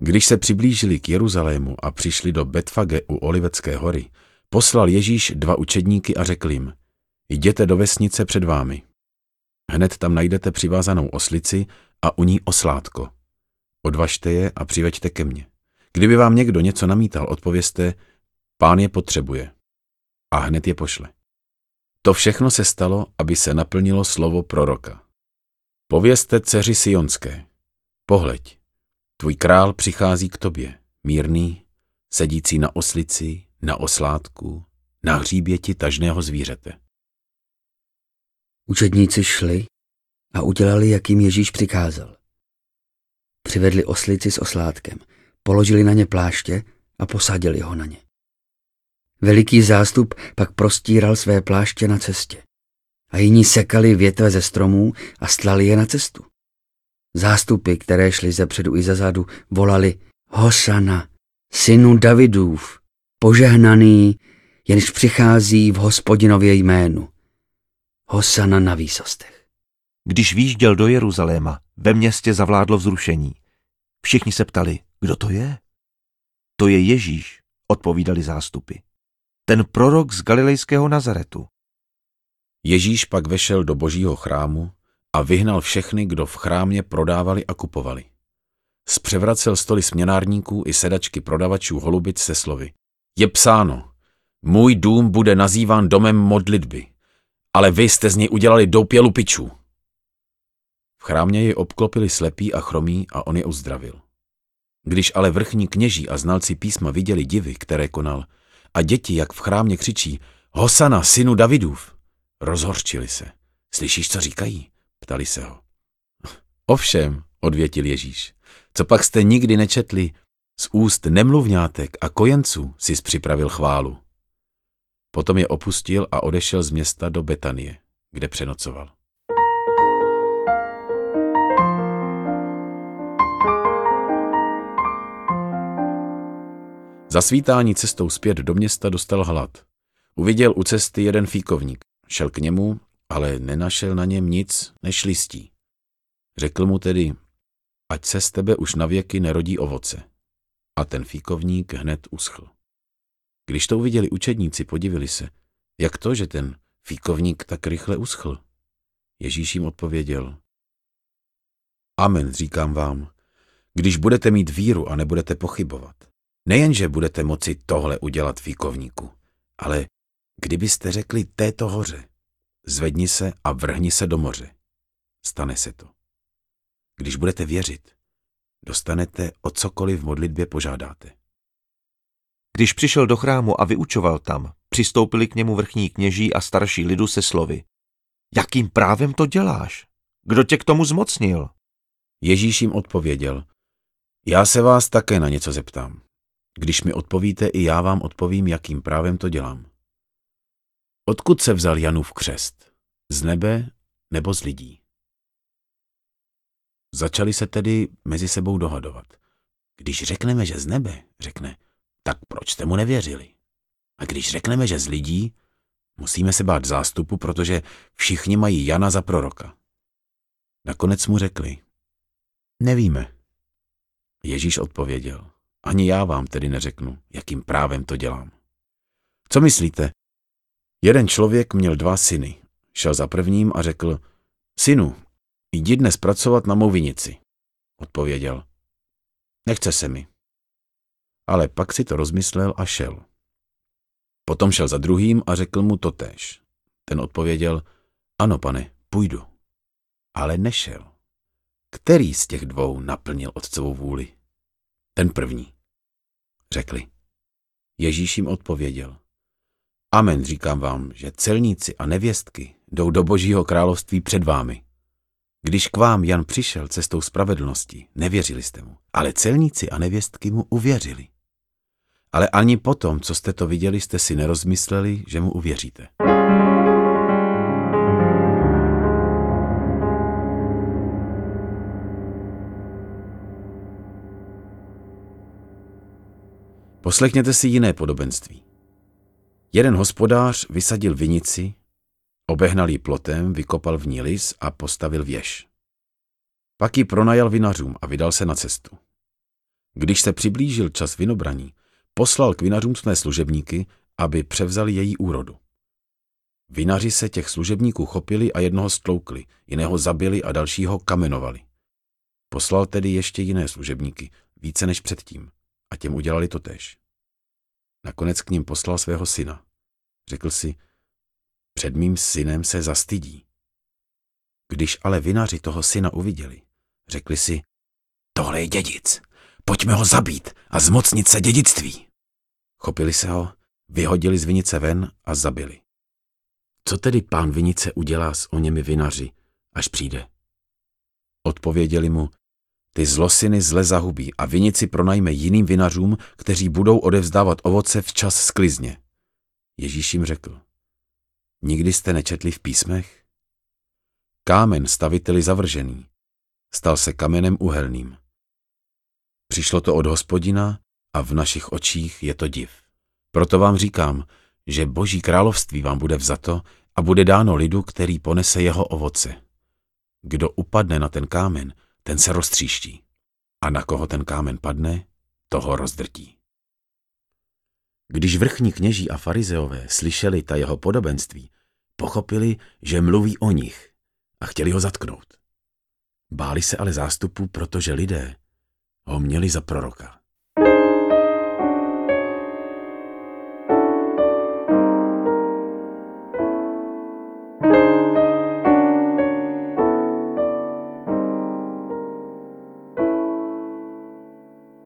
Když se přiblížili k Jeruzalému a přišli do Betfage u Olivecké hory, poslal Ježíš 2 učedníky a řekl jim: Jděte do vesnice před vámi. Hned tam najdete přivázanou oslici a u ní oslátko. Odvažte je a přiveďte ke mně. Kdyby vám někdo něco namítal, odpovězte: Pán je potřebuje. A hned je pošle. To všechno se stalo, aby se naplnilo slovo proroka. Povězte dceři Sionské: Pohleď, tvůj král přichází k tobě, mírný, sedící na oslici, na oslátku, na hříběti tažného zvířete. Učedníci šli a udělali, jak jim Ježíš přikázal. Přivedli oslici s oslátkem, položili na ně pláště a posadili ho na ně. Veliký zástup pak prostíral své pláště na cestě a jiní sekali větve ze stromů a stlali je na cestu. Zástupy, které šly zepředu i zezadu, volali: Hosana, synu Davidův, požehnaný, jenž přichází v Hospodinově jménu. Hosana na výsostech. Když výjížděl do Jeruzaléma, ve městě zavládlo vzrušení. Všichni se ptali: Kdo to je? To je Ježíš, odpovídali zástupy. Ten prorok z galilejského Nazaretu. Ježíš pak vešel do božího chrámu a vyhnal všechny, kdo v chrámě prodávali a kupovali. Zpřevracel stoly směnárníků i sedačky prodavačů holubic se slovy: Je psáno, můj dům bude nazýván domem modlitby, ale vy jste z něj udělali doupě lupičů. V chrámě ji obklopili slepí a chromí a on je uzdravil. Když ale vrchní kněží a znalci písma viděli divy, které konal, a děti, jak v chrámě křičí: Hosana, synu Davidův, rozhořčili se. Slyšíš, co říkají? Ptali se ho. Ovšem, odvětil Ježíš, co pak jste nikdy nečetli, z úst nemluvňátek a kojenců sis připravil chválu. Potom je opustil a odešel z města do Betanie, kde přenocoval. Za svítání cestou zpět do města dostal hlad. Uviděl u cesty jeden fíkovník. Šel k němu, ale nenašel na něm nic než listí. Řekl mu tedy: Ať se z tebe už navěky nerodí ovoce. A ten fíkovník hned uschl. Když to uviděli učedníci, podivili se: Jak to, že ten fíkovník tak rychle uschl? Ježíš jim odpověděl: Amen, říkám vám, když budete mít víru a nebudete pochybovat, nejenže budete moci tohle udělat fíkovníku, ale kdybyste řekli této hoře: Zvedni se a vrhni se do moře, stane se to. Když budete věřit, dostanete o cokoliv v modlitbě požádáte. Když přišel do chrámu a vyučoval tam, přistoupili k němu vrchní kněží a starší lidu se slovy: Jakým právem to děláš? Kdo tě k tomu zmocnil? Ježíš jim odpověděl: Já se vás také na něco zeptám. Když mi odpovíte, i já vám odpovím, jakým právem to dělám. Odkud se vzal Janův křest? Z nebe nebo z lidí? Začali se tedy mezi sebou dohadovat. Když řekneme, že z nebe, řekne: Tak proč jste mu nevěřili? A když řekneme, že z lidí, musíme se bát zástupu, protože všichni mají Jana za proroka. Nakonec mu řekli: Nevíme. Ježíš odpověděl: Ani já vám tedy neřeknu, jakým právem to dělám. Co myslíte? Jeden člověk měl 2 syny. Šel za prvním a řekl: Synu, jdi dnes pracovat na mou vinici. Odpověděl: Nechce se mi. Ale pak si to rozmyslel a šel. Potom šel za druhým a řekl mu totéž. Ten odpověděl: Ano, pane, půjdu. Ale nešel. Který z těch 2 naplnil otcovou vůli? Ten první. Řekli. Ježíš jim odpověděl: Amen, říkám vám, že celníci a nevěstky jdou do Božího království před vámi. Když k vám Jan přišel cestou spravedlnosti, nevěřili jste mu, ale celníci a nevěstky mu uvěřili. Ale ani potom, co jste to viděli, jste si nerozmysleli, že mu uvěříte. Poslechněte si jiné podobenství. Jeden hospodář vysadil vinici, obehnal ji plotem, vykopal v ní lis a postavil věž. Pak ji pronajal vinařům a vydal se na cestu. Když se přiblížil čas vinobraní, poslal k vinařům své služebníky, aby převzali její úrodu. Vinaři se těch služebníků chopili a jednoho stloukli, jiného zabili a dalšího kamenovali. Poslal tedy ještě jiné služebníky, více než předtím, a těm udělali totéž. Nakonec k ním poslal svého syna. Řekl si, před mým synem se zastydí. Když ale vinaři toho syna uviděli, řekli si, tohle je dědic, pojďme ho zabít a zmocnit se dědictví. Chopili se ho, vyhodili z vinice ven a zabili. Co tedy pán vinice udělá s oněmi vinaři, až přijde? Odpověděli mu, ty zlosyny zle zahubí a vinici pronajme jiným vinařům, kteří budou odevzdávat ovoce včas sklizně. Ježíš jim řekl, nikdy jste nečetli v písmech? Kámen staviteli zavržený stal se kamenem uhelným. Přišlo to od Hospodina a v našich očích je to div. Proto vám říkám, že Boží království vám bude vzato a bude dáno lidu, který ponese jeho ovoce. Kdo upadne na ten kámen, ten se roztříští. A na koho ten kámen padne, toho rozdrtí. Když vrchní kněží a farizeové slyšeli ta jeho podobenství, pochopili, že mluví o nich a chtěli ho zatknout. Báli se ale zástupu, protože lidé ho měli za proroka.